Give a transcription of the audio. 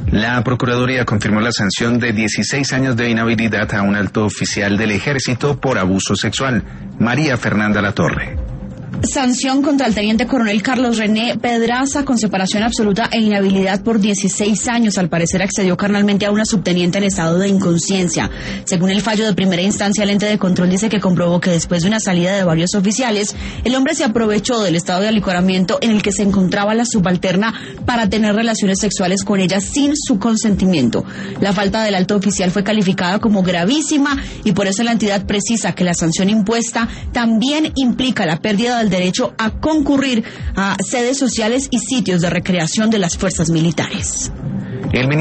La Procuraduría confirmó la sanción de 16 años de inhabilidad a un alto oficial del Ejército por abuso sexual. María Fernanda Latorre. Sanción contra el teniente coronel Carlos René Pedraza con separación absoluta e inhabilidad por 16 años. Al parecer accedió carnalmente a una subteniente en estado de inconsciencia. Según el fallo de primera instancia, el ente de control dice que comprobó que después de una salida de varios oficiales, el hombre se aprovechó del estado de alicoramiento en el que se encontraba la subalterna para tener relaciones sexuales con ella sin su consentimiento. La falta del alto oficial fue calificada como gravísima y por eso la entidad precisa que la sanción impuesta también implica la pérdida del derecho a concurrir a sedes sociales y sitios de recreación de las fuerzas militares.